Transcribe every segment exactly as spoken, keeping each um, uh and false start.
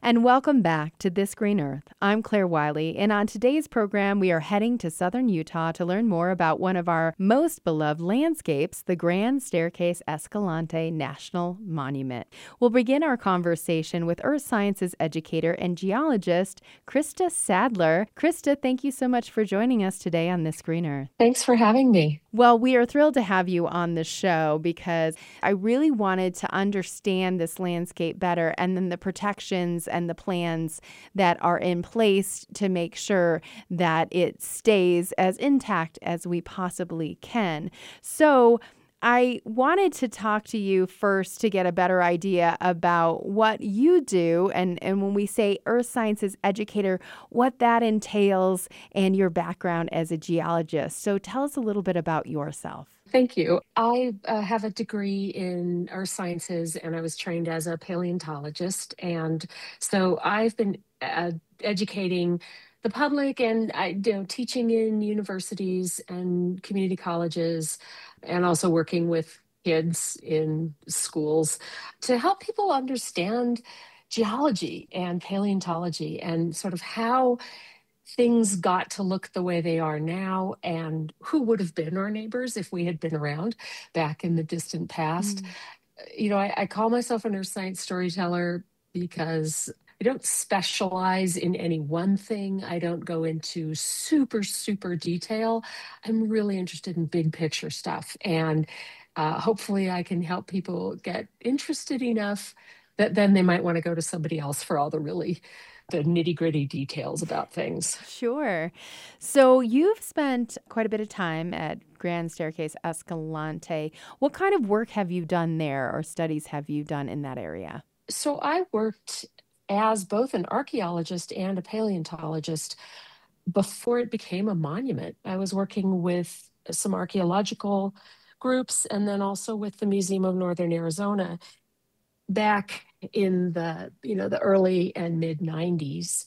and welcome back to This Green Earth. I'm Claire Wiley, and on today's program, we are heading to southern Utah to learn more about one of our most beloved landscapes, the Grand Staircase Escalante National Monument. We'll begin our conversation with earth sciences educator and geologist, Krista Sadler. Krista, thank you so much for joining us today on This Green Earth. Thanks for having me. Well, we are thrilled to have you on the show because I really wanted to understand this landscape better and then the protections and the plans that are in place to make sure that it stays as intact as we possibly can. So I wanted to talk to you first to get a better idea about what you do and, and when we say earth sciences educator, what that entails and your background as a geologist. So tell us a little bit about yourself. Thank you. I uh, have a degree in earth sciences and I was trained as a paleontologist. And so I've been uh, educating the public and I, you know, teaching in universities and community colleges and also working with kids in schools to help people understand geology and paleontology and sort of how things got to look the way they are now and who would have been our neighbors if we had been around back in the distant past. Mm. You know, I, I call myself a earth science storyteller because I don't specialize in any one thing. I don't go into super, super detail. I'm really interested in big picture stuff. And uh, hopefully I can help people get interested enough that then they might want to go to somebody else for all the really the nitty gritty details about things. Sure. So you've spent quite a bit of time at Grand Staircase Escalante. What kind of work have you done there or studies have you done in that area? So I worked as both an archaeologist and a paleontologist before it became a monument. I was working with some archaeological groups and then also with the Museum of Northern Arizona back in the, you know, the early and mid nineties.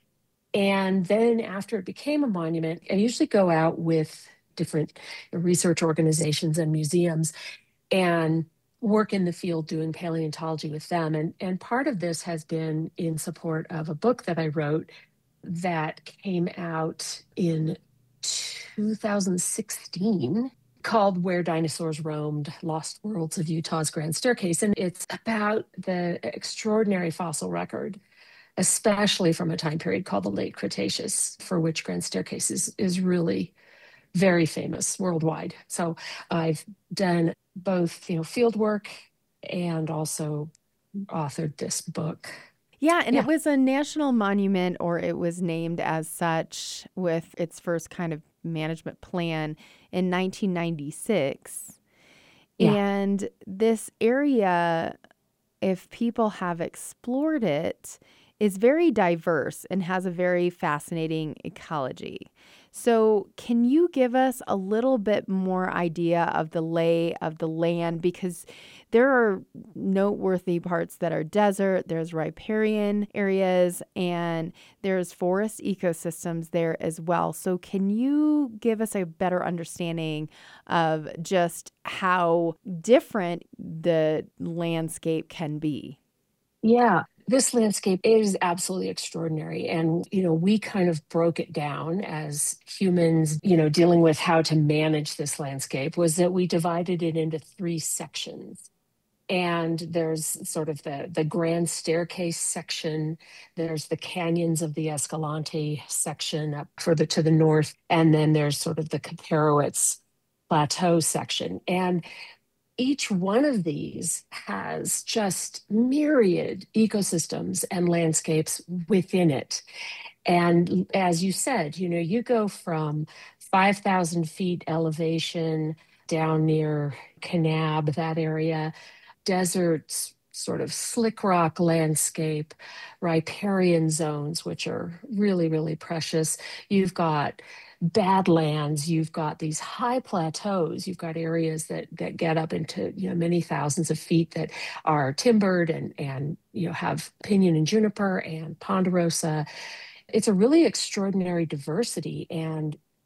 And then after it became a monument, I usually go out with different research organizations and museums and work in the field doing paleontology with them. And, and part of this has been in support of a book that I wrote that came out in two thousand sixteen called Where Dinosaurs Roamed, Lost Worlds of Utah's Grand Staircase. And it's about the extraordinary fossil record, especially from a time period called the Late Cretaceous, for which Grand Staircase is, is really very famous worldwide. So I've done both, you know, field work and also authored this book. Yeah, and Yeah. it was a national monument, or it was named as such with its first kind of management plan in nineteen ninety-six. Yeah. And this area, if people have explored it, is very diverse and has a very fascinating ecology. So can you give us a little bit more idea of the lay of the land? Because there are noteworthy parts that are desert, there's riparian areas, and there's forest ecosystems there as well. So can you give us a better understanding of just how different the landscape can be? Yeah, this landscape is absolutely extraordinary. And, you know, we kind of broke it down as humans, you know, dealing with how to manage this landscape was that we divided it into three sections. And there's sort of the, the Grand Staircase section. There's the canyons of the Escalante section up further to the north. And then there's sort of the Kaparowitz Plateau section. And each one of these has just myriad ecosystems and landscapes within it. And as you said, you know, you go from five thousand feet elevation down near Kanab, that area, deserts, sort of slick rock landscape, riparian zones, which are really, really precious. You've got badlands, you've got these high plateaus, you've got areas that that get up into, you know, many thousands of feet that are timbered and and you know have pinyon and juniper and ponderosa. It's a really extraordinary diversity. And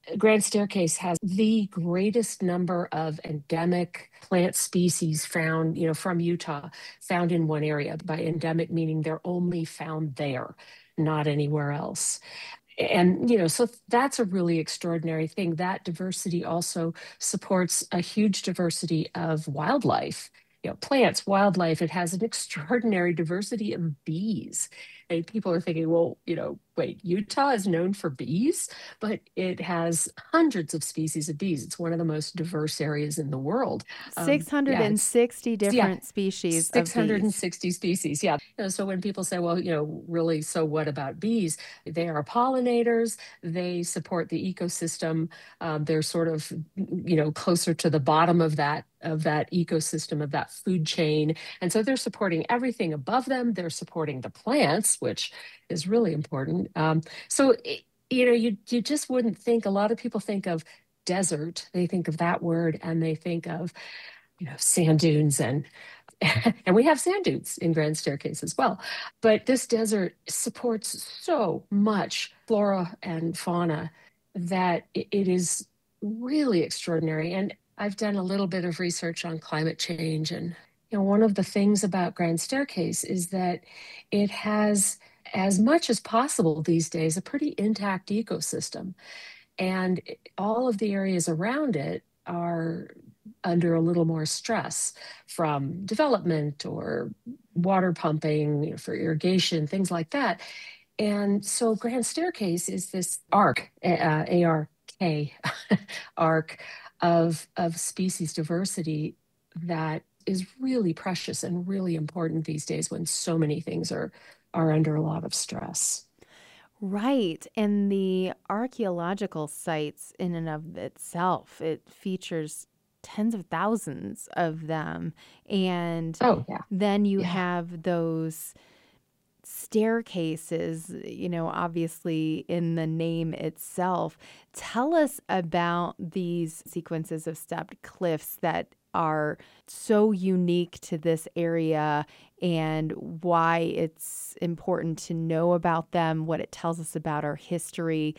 Grand Staircase has the greatest number of endemic plant species found, you know, from Utah, found in one area. By endemic, meaning they're only found there, not anywhere else. And, you know, so that's a really extraordinary thing. That diversity also supports a huge diversity of wildlife, you know, plants, wildlife. It has an extraordinary diversity of bees. And people are thinking, well, you know, wait, Utah is known for bees, but it has hundreds of species of bees. It's one of the most diverse areas in the world. Um, yeah, it's, six hundred sixty yeah, different species of bees. six hundred sixty species. Yeah. You know, so when people say, well, you know, really, so what about bees? They are pollinators. They support the ecosystem. Um, they're sort of, you know, closer to the bottom of that of that ecosystem, of that food chain. And so they're supporting everything above them. They're supporting the plants, which is really important. Um, so, it, you know, you you just wouldn't think, a lot of people think of desert, they think of that word, and they think of, you know, sand dunes, and and we have sand dunes in Grand Staircase as well. But this desert supports so much flora and fauna that it, it is really extraordinary. And I've done a little bit of research on climate change. And, you know, one of the things about Grand Staircase is that it has, as much as possible these days, a pretty intact ecosystem. And all of the areas around it are under a little more stress from development or water pumping, you know, for irrigation, things like that. And so Grand Staircase is this arc, uh, A R K, arc of, of species diversity that is really precious and really important these days when so many things are, are under a lot of stress. Right. And the archaeological sites in and of itself, it features tens of thousands of them. And Oh, yeah. then you Yeah. have those staircases, you know, obviously in the name itself. Tell us about these sequences of stepped cliffs that are so unique to this area and why it's important to know about them, what it tells us about our history,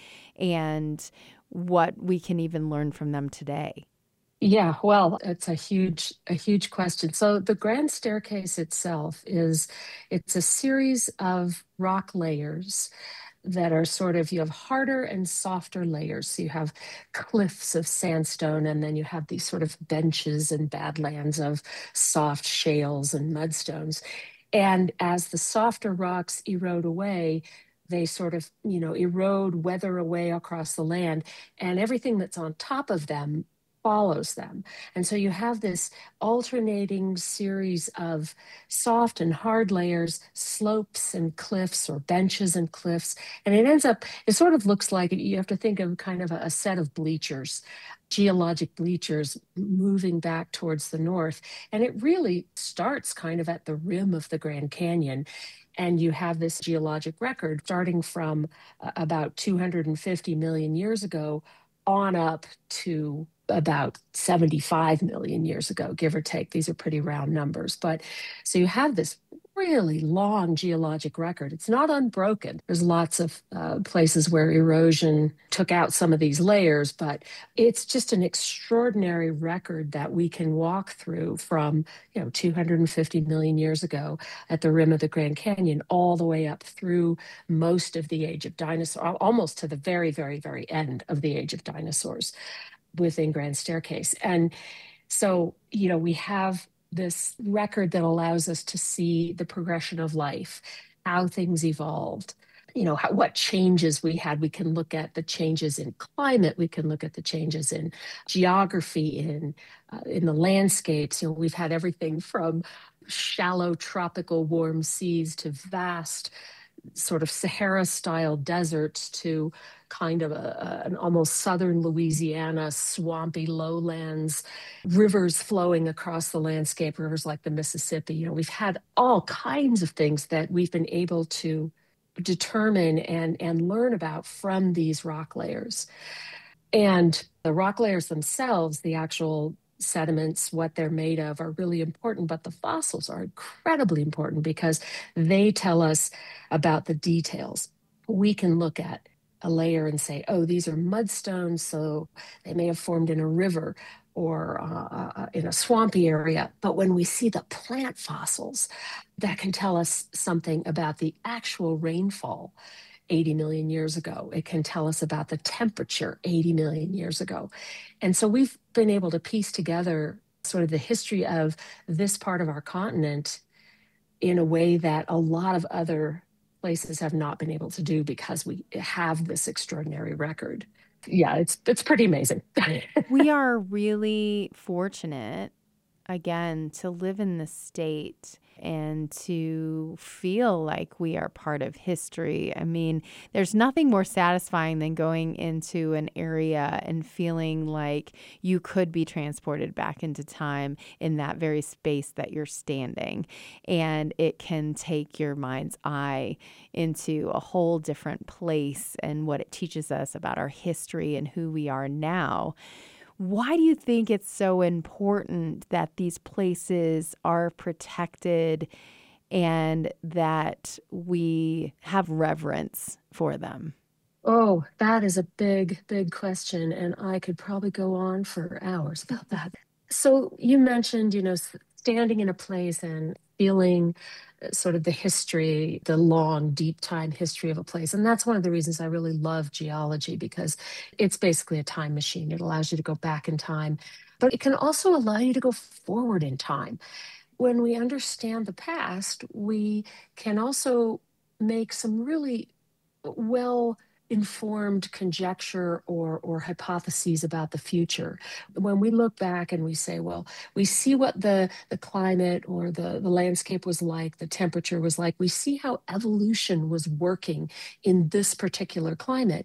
and what we can even learn from them today. Yeah, well, it's a huge, a huge question. So the Grand Staircase itself is, it's a series of rock layers that are sort of, you have harder and softer layers. So you have cliffs of sandstone, and then you have these sort of benches and badlands of soft shales and mudstones. And as the softer rocks erode away, they sort of, you know, erode, weather away across the land, and everything that's on top of them follows them. And so you have this alternating series of soft and hard layers, slopes and cliffs, or benches and cliffs. And it ends up, it sort of looks like, you have to think of kind of a, a set of bleachers, geologic bleachers moving back towards the north. And it really starts kind of at the rim of the Grand Canyon. And you have this geologic record starting from uh, about two hundred fifty million years ago on up to about seventy-five million years ago, give or take. These are pretty round numbers. But so you have this really long geologic record. It's not unbroken. There's lots of uh, places where erosion took out some of these layers, but it's just an extraordinary record that we can walk through from, you know, two hundred fifty million years ago at the rim of the Grand Canyon all the way up through most of the age of dinosaurs, almost to the very, very, very end of the age of dinosaurs within Grand Staircase. And so, you know, we have this record that allows us to see the progression of life, how things evolved, you know, how, what changes we had. We can look at the changes in climate. We can look at the changes in geography, in uh, in the landscapes. You know, we've had everything from shallow tropical warm seas to vast sort of Sahara-style deserts to kind of a, a, an almost southern Louisiana, swampy lowlands, rivers flowing across the landscape, rivers like the Mississippi. You know, we've had all kinds of things that we've been able to determine and, and learn about from these rock layers. And the rock layers themselves, the actual sediments, what they're made of, are really important, but the fossils are incredibly important because they tell us about the details. We can look at a layer and say, oh, these are mudstones, so they may have formed in a river or uh, uh, in a swampy area. But when we see the plant fossils, that can tell us something about the actual rainfall eighty million years ago. It can tell us about the temperature eighty million years ago. And so we've been able to piece together sort of the history of this part of our continent in a way that a lot of other places have not been able to do because we have this extraordinary record. Yeah, it's it's pretty amazing. We are really fortunate, again, to live in the state and to feel like we are part of history. I mean, there's nothing more satisfying than going into an area and feeling like you could be transported back into time in that very space that you're standing. And it can take your mind's eye into a whole different place and what it teaches us about our history and who we are now. Why do you think it's so important that these places are protected and that we have reverence for them? Oh, that is a big, big question. And I could probably go on for hours about that. So you mentioned, you know, s- standing in a place and feeling uh, sort of the history, the long, deep time history of a place. And that's one of the reasons I really love geology because it's basically a time machine. It allows you to go back in time, but it can also allow you to go forward in time. When we understand the past, we can also make some really well informed conjecture or or hypotheses about the future. When we look back and we say, well, we see what the the climate or the the landscape was like, the temperature was like, we see how evolution was working in this particular climate,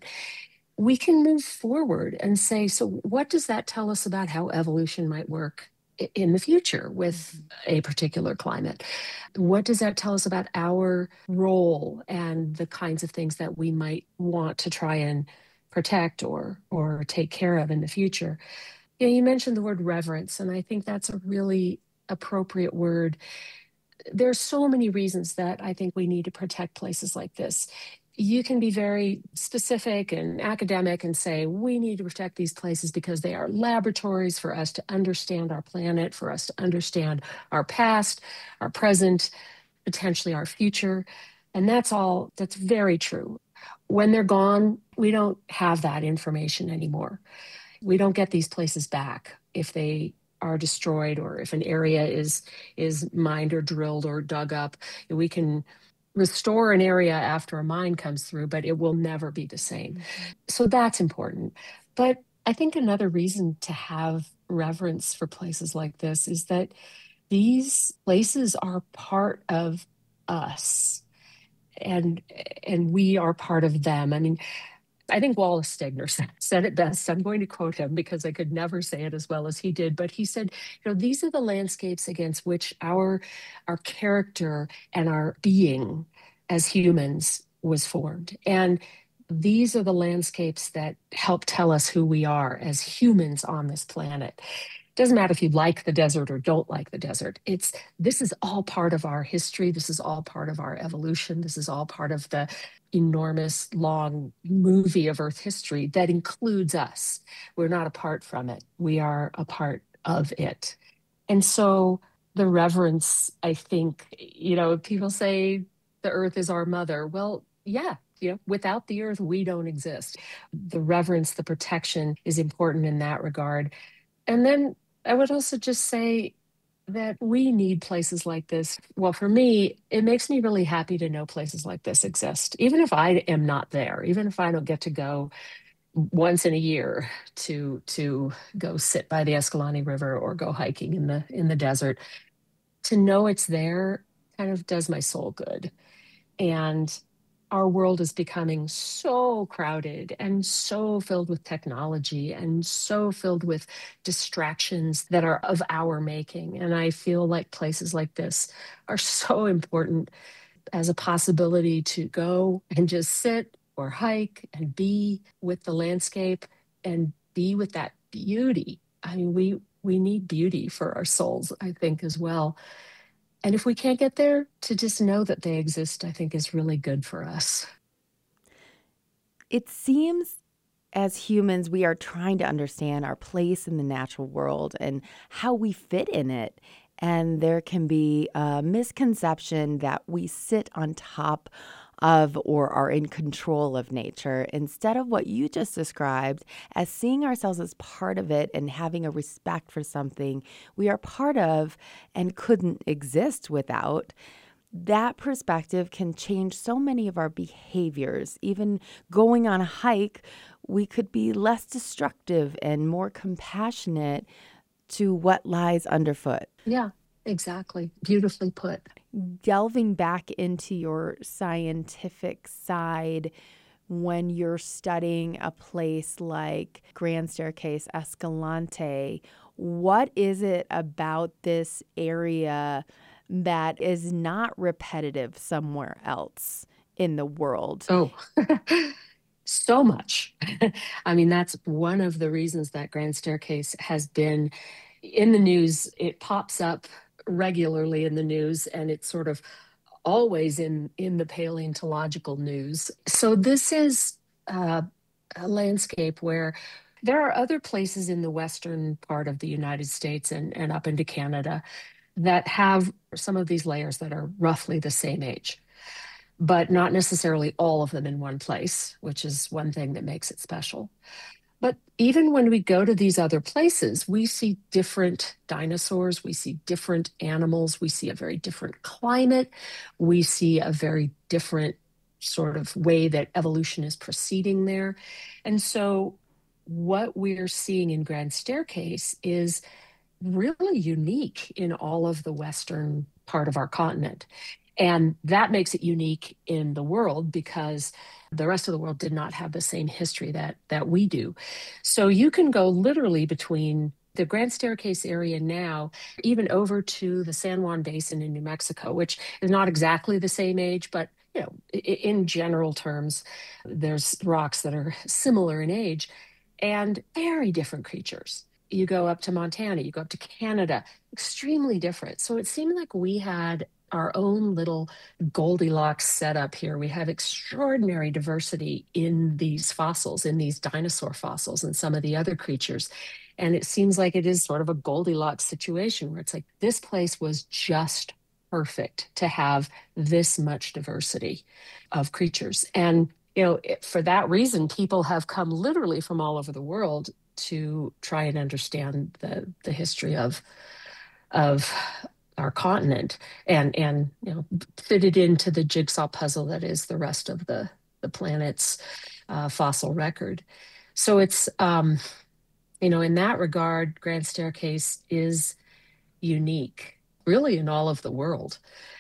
we can move forward and say, so what does that tell us about how evolution might work i- in the future with Mhm. a particular climate? What does that tell us about our role and the kinds of things that we might want to try and protect or or take care of in the future? You know, you mentioned the word reverence, and I think that's a really appropriate word. There's so many reasons that I think we need to protect places like this. You can be very specific and academic and say, we need to protect these places because they are laboratories for us to understand our planet, for us to understand our past, our present, potentially our future. And that's all, that's very true. When they're gone, we don't have that information anymore. We don't get these places back if they are destroyed or if an area is is mined or drilled or dug up. We can restore an area after a mine comes through, but it will never be the same. Mhm. So that's important. But I think another reason to have reverence for places like this is that these places are part of us, and and we are part of them. I mean, I think Wallace Stegner said, said it best. I'm going to quote him because I could never say it as well as he did. But he said, you know, these are the landscapes against which our our character and our being as humans was formed. And these are the landscapes that help tell us who we are as humans on this planet. Doesn't matter if you like the desert or don't like the desert. It's this is all part of our history. This is all part of our evolution. This is all part of the enormous long movie of Earth history that includes us. We're not apart from it. We are a part of it. And so the reverence, I think, you know, people say the earth is our mother. Well, yeah, you know, without the earth, we don't exist. The reverence, the protection is important in that regard. And then I would also just say that we need places like this. Well, for me, it makes me really happy to know places like this exist, even if I am not there, even if I don't get to go once in a year to to go sit by the Escalante River or go hiking in the in the desert. To know it's there kind of does my soul good. And our world is becoming so crowded and so filled with technology and so filled with distractions that are of our making. And I feel like places like this are so important as a possibility to go and just sit or hike and be with the landscape and be with that beauty. I mean, we we need beauty for our souls, I think, as well. And if we can't get there, to just know that they exist, I think is really good for us. It seems as humans, we are trying to understand our place in the natural world and how we fit in it. And there can be a misconception that we sit on top of or are in control of nature instead of what you just described as seeing ourselves as part of it and having a respect for something we are part of and couldn't exist without. That perspective can change so many of our behaviors. Even going on a hike, we could be less destructive and more compassionate to what lies underfoot. Yeah, exactly. Beautifully put. Delving back into your scientific side, when you're studying a place like Grand Staircase Escalante, what is it about this area that is not repetitive somewhere else in the world? Oh, so much. I mean, that's one of the reasons that Grand Staircase has been in the news. It pops up regularly in the news, and it's sort of always in in the paleontological news. So this is uh, a landscape where there are other places in the western part of the United States and, and up into Canada that have some of these layers that are roughly the same age, but not necessarily all of them in one place, which is one thing that makes it special. But even when we go to these other places, we see different dinosaurs, we see different animals, we see a very different climate, we see a very different sort of way that evolution is proceeding there. And so, what we're seeing in Grand Staircase is really unique in all of the western part of our continent. And that makes it unique in the world because the rest of the world did not have the same history that that we do. So you can go literally between the Grand Staircase area now, even over to the San Juan Basin in New Mexico, which is not exactly the same age, but you know, in general terms, there's rocks that are similar in age and very different creatures. You go up to Montana, you go up to Canada, extremely different. So it seemed like we had our own little Goldilocks setup here. We have extraordinary diversity in these fossils, in these dinosaur fossils, and some of the other creatures. And it seems like it is sort of a Goldilocks situation where it's like this place was just perfect to have this much diversity of creatures. And, you know, for that reason, people have come literally from all over the world to try and understand the the history of of our continent and and you know fit it into the jigsaw puzzle that is the rest of the the planet's uh, fossil record. So it's um, you know in that regard, Grand Staircase is unique, really, in all of the world.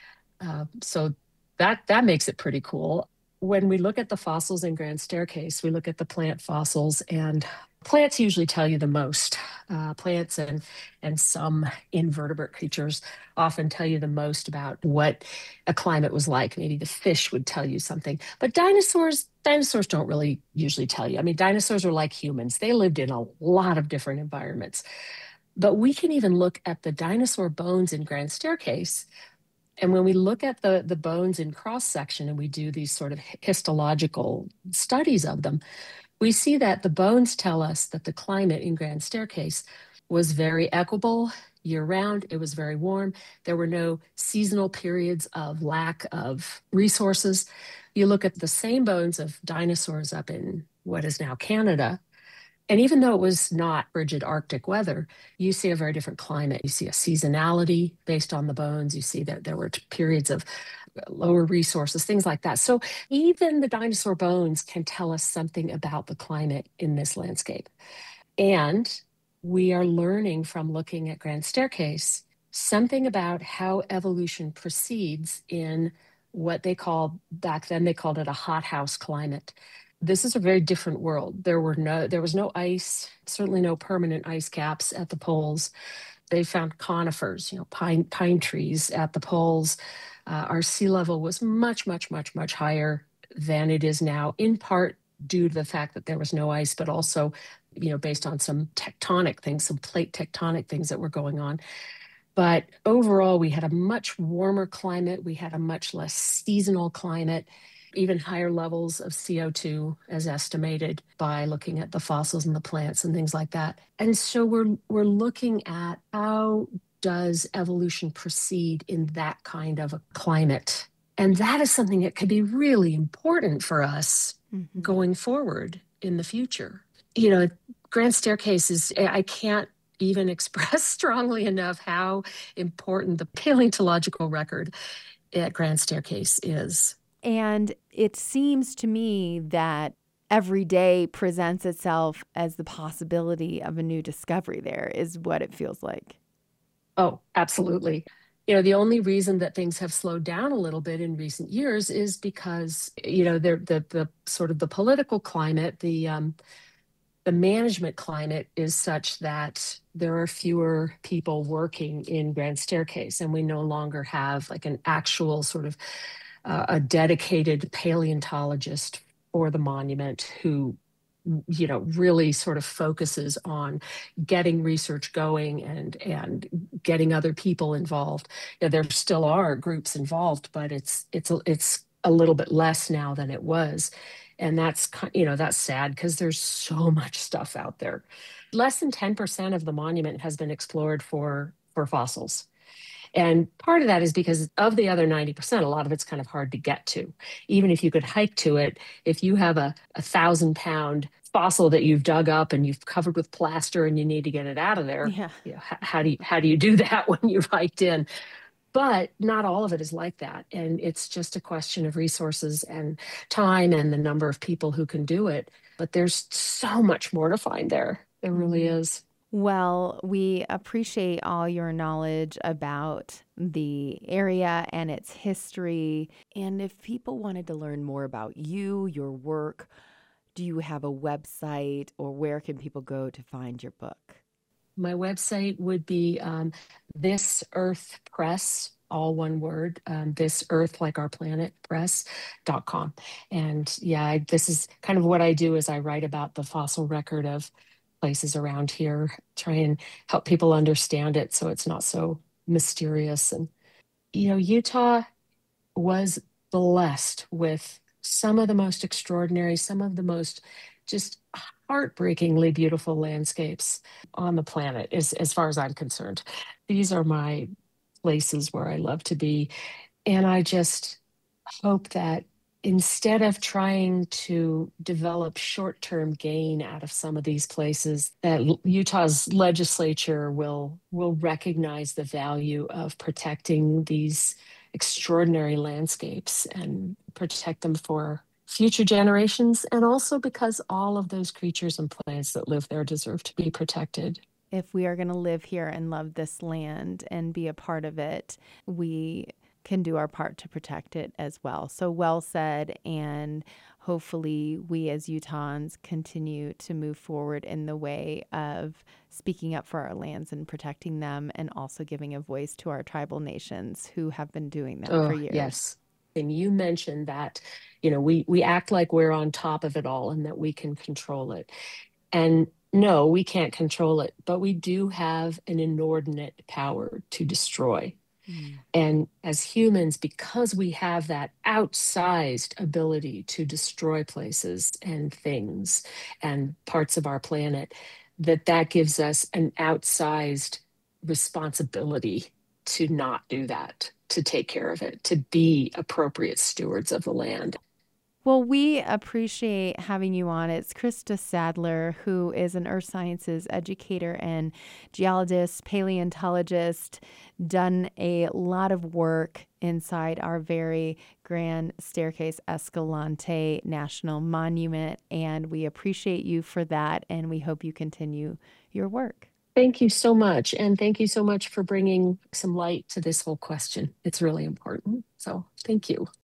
Uh, so that that makes it pretty cool. When we look at the fossils in Grand Staircase, we look at the plant fossils, and plants usually tell you the most. Uh, plants and and some invertebrate creatures often tell you the most about what a climate was like. Maybe the fish would tell you something, but dinosaurs dinosaurs don't really usually tell you. I mean, dinosaurs are like humans; they lived in a lot of different environments. But we can even look at the dinosaur bones in Grand Staircase. And when we look at the, the bones in cross section and we do these sort of histological studies of them, we see that the bones tell us that the climate in Grand Staircase was very equable year round. It was very warm. There were no seasonal periods of lack of resources. You look at the same bones of dinosaurs up in what is now Canada, and even though it was not frigid Arctic weather, you see a very different climate. You see a seasonality based on the bones. You see that there were periods of lower resources, things like that. So even the dinosaur bones can tell us something about the climate in this landscape. And we are learning from looking at Grand Staircase something about how evolution proceeds in what they call, back then they called it a hothouse climate. This is a very different world. There were no, there was no ice, certainly no permanent ice caps at the poles. They found conifers, you know, pine pine trees at the poles. Uh, our sea level was much, much, much, much higher than it is now, in part due to the fact that there was no ice, but also, you know, based on some tectonic things, some plate tectonic things that were going on. But overall, we had a much warmer climate. We had a much less seasonal climate. even higher levels of C O two as estimated by looking at the fossils and the plants and things like that. And so we're we're looking at how does evolution proceed in that kind of a climate? And that is something that could be really important for us mm-hmm. going forward in the future. You know, Grand Staircase is, I can't even express strongly enough how important the paleontological record at Grand Staircase is. And it seems to me that every day presents itself as the possibility of a new discovery there, is what it feels like. Oh, absolutely. You know, the only reason that things have slowed down a little bit in recent years is because, you know, the the, the sort of the political climate, the um, the management climate is such that there are fewer people working in Grand Staircase, and we no longer have like an actual sort of uh, a dedicated paleontologist for the monument who, you know, really sort of focuses on getting research going and and getting other people involved. You know, there still are groups involved, but it's it's it's a little bit less now than it was. And that's, you know, that's sad because there's so much stuff out there. Less than ten percent of the monument has been explored for for fossils. And part of that is because of the other ninety percent, a lot of it's kind of hard to get to. Even if you could hike to it, if you have a, a thousand pound fossil that you've dug up and you've covered with plaster and you need to get it out of there, yeah. you know, how, how do you how do you do that when you've hiked in? But not all of it is like that. And it's just a question of resources and time and the number of people who can do it. But there's so much more to find there. There really is. Well, we appreciate all your knowledge about the area and its history. And if people wanted to learn more about you, your work, do you have a website, or where can people go to find your book? My website would be um, This Earth Press, all one word, um, This Earth, like our planet, press dot com. And yeah, I, this is kind of what I do is I write about the fossil record of places around here, try and help people understand it so it's not so mysterious. And, you know, Utah was blessed with some of the most extraordinary, some of the most just heartbreakingly beautiful landscapes on the planet, as, as far as I'm concerned. These are my places where I love to be. And I just hope that instead of trying to develop short-term gain out of some of these places, that Utah's legislature will will recognize the value of protecting these extraordinary landscapes and protect them for future generations, and also because all of those creatures and plants that live there deserve to be protected. If we are going to live here and love this land and be a part of it, we can do our part to protect it as well. So well said. And hopefully we as Utahns continue to move forward in the way of speaking up for our lands and protecting them, and also giving a voice to our tribal nations who have been doing that oh, for years. Yes. And you mentioned that, you know, we we act like we're on top of it all and that we can control it. And no, we can't control it, but we do have an inordinate power to destroy. Mm. And as humans, because we have that outsized ability to destroy places and things and parts of our planet, that that gives us an outsized responsibility to not do that, to take care of it, to be appropriate stewards of the land. Well, we appreciate having you on. It's Krista Sadler, who is an earth sciences educator and geologist, paleontologist, done a lot of work inside our very Grand Staircase Escalante National Monument, and we appreciate you for that, and we hope you continue your work. Thank you so much. And thank you so much for bringing some light to this whole question. It's really important. So thank you.